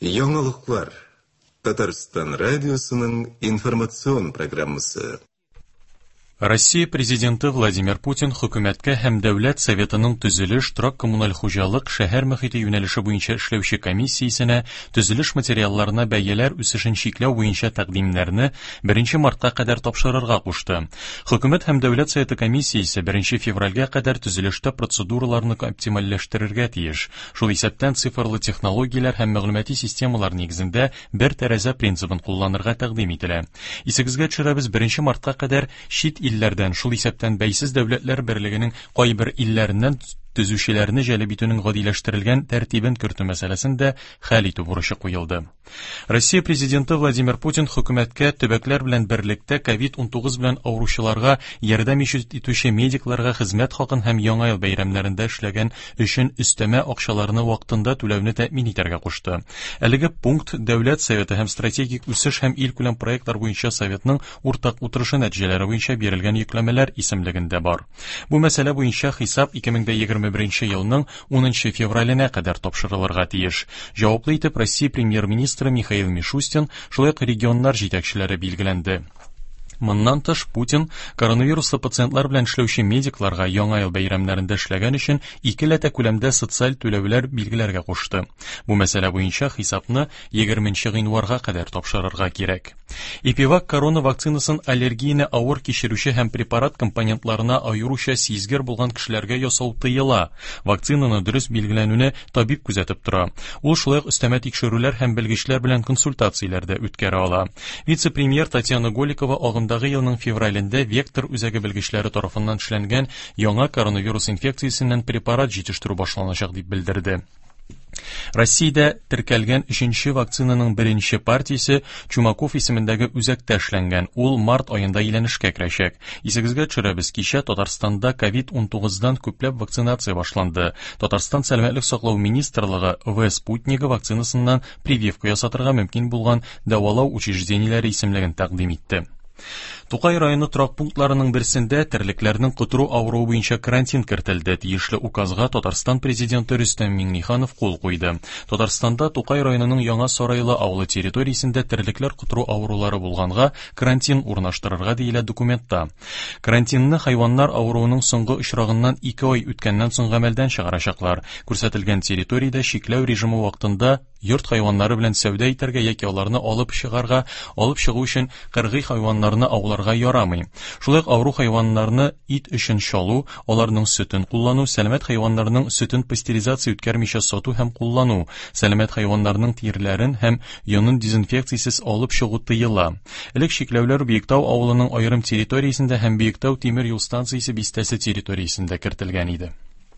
Яңалыклар. Татарстан радиосының информацион программасы. Россия президенты Владимир Путин хөкүмәткә һәм Дәүләт Советының төзелеш, торак коммуналь хуҗалык, шәһәр мөхите юнәлеше буенча эшләүче комиссиясенә төзелеш материалларына бәяләр үсешен чикләү буенча тәкъдимнәрне 1 мартка кадәр тапшырырга кушты. Хөкүмәт һәм Дәүләт Советы комиссиясе 1 февральгә кадәр төзелештә процедураларны оптимальләштерергә тиеш. Шул исәптән цифрлы технологияләр һәм мәгълүмати системалар нигезендә бер тәрәзә принцибын кулланырга тәкъдим ителә. Исегезгә төшерәбез, 1 мартка кадәр чит илләрдән, шул исәптән бәйсез дәүләтләр берлегенең кайбер илләреннән төзүчеләрне җәлеп итүнең гадиләштерелгән тәртибен кертү мәсьәләсендә хәл итү бурычы куелды. Россия президенты Владимир Путин хөкүмәткә төбәкләр белән берлектә COVID-19 белән авыручыларга ярдәм итүче медикларга хезмәт хакын һәм Яңа ел бәйрәмнәрендә эшләгән өчен өстәмә акчаларны вакытында түләүне тәэмин итәргә кушты. Әлеге пункт Дәүләт Советы һәм стратегик үсеш һәм илкүләм проектлар буенча Советның уртак утырышы нәтиҗәләре буенча бирелгән йөкләмәләр исемлегендә бар. Бу мәсьәлә буенча хисап 2021 елның 10 февраленә кадәр тапшырылырга тиеш. Җаваплы итеп Россия премьер-министры Михаил Мишустин, шулай ук регионнар җитәкчеләре билгеләнде. Моннан тыш Путин коронавируслы пациентлар белән эшләүче медикларга Яңа ел бәйрәмнәрендә эшләгән өчен 2 ләтә күләмдә социаль түләүләр билгеләргә кушты. Бу мәсьәлә буенча хисапны 20 гыйнварга кадәр тапшырырга кирәк. Ипивак корона вакцинасын аллергияне авыр кичерүче һәм препарат компонентларына аеруча сизгер булган кешеләргә ясау тыела. Вакцинаны дөрес билгеләнүне табиб күзәтеп тора. Ул шулай ук өстәмә тикшерүләр һәм белгечләр белән консультацияләрдә үткәрә ала. Вице-премьер Татьяна Голикова агымдагы елның февралендә Вектор үзәге белгечләре тарафыннан эшләнгән яңа коронавирус инфекциясеннән препарат җитештерү башланачак дип белдерде. Россиядә теркәлгән 3нче вакцинаның беренче партиясе Чумаков исемендәге үзәктә эшләнгән. Ул март аенда әйләнешкә керәчәк. Исегезгә төшерәбез, кичә Татарстанда COVID-19дан күпләп вакцинация башланды. Татарстан сәламәтлек саклау министрлыгы В-Спутнигы вакцинасыннан прививка ясатырга мөмкин булган дәвалау учреждениеләре исемлеген тәкъдим итте. Тукай районы торак пунктларының берсендә терлекләрнең котыру авыруы буенча карантин кертелде. Тиешле указга Татарстан президенты Рөстәм Миңнеханов кул куйды. Татарстанда Тукай районының Яңа Сарайлы авылы территориясендә терлекләр котыру авырулары булганга карантин урнаштырырга диелә документта. Карантинны хайваннар авыруының соңгы очрагыннан 2 ай үткәннән соң гамәлдән чыгарачаклар. Күрсәтелгән территориядә чикләү режимы вакытында йорт хайваннары белән сәүдә итәргә яки аларны алып чыгу өчен кыргый хайваннарны ауларга ярамый. Шулай ук авыру хайваннарны ит өчен чалу, аларның сөтен куллану, сәламәт хайваннарның сөтен пастеризация үткәрмичә сату һәм куллану, сәламәт хайваннарның тирләрен һәм йонын дезинфекциясез алып чыгу тыела. Элек чикләүләр Биектау авылының аерым территориясендә һәм Биектау тимер юл станциясе бистәсе территориясендә кертелгән иде.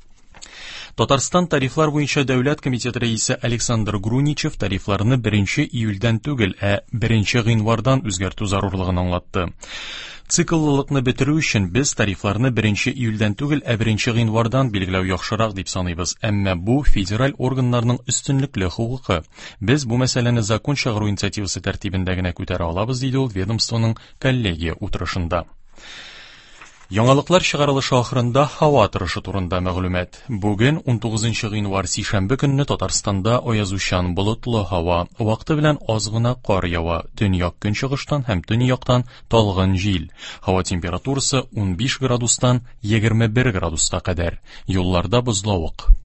Татарстан тарифлар буенча дәүләт комитеты рәисе Александр Груничев тарифларны 1 июльдән түгел, 1 гыйнвардан үзгәртү зарурлыгын аңлатты. Цикллылыкны бетерү өчен без тарифларны 1 июльдән түгел, 1 гыйнвардан билгеләү яхшырак дип саныйбыз. Әмма бу федераль органнарның өстенлекле хукукы. Без бу мәсьәләне закон чыгару инициативасы тәртибендә генә күтәрә алабыз, диде ул ведомствоның коллегия утырышында. Яңалыклар чыгарылышы ахырында һава торышы турында мәгълүмат. Бүген 19 гыйнвар сишәмбе көнне Татарстанда аязучан болытлы һава, вакыты белән аз гына кар ява, төньяк көнчыгыштан һәм төньяктан талгын җил. Һава температурасы 15 градустан 21 градуска кадәр. Юлларда бозлавык.